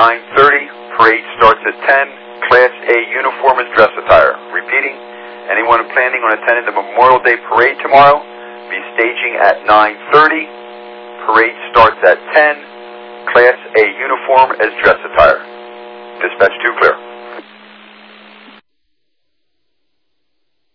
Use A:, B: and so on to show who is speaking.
A: 9:30. Parade starts at 10. Class A uniform is dress attire. Repeating, anyone planning on attending the Memorial Day Parade tomorrow, be staging at 9:30. Parade starts at 10. Class A uniform as dress attire. Dispatch 2 clear.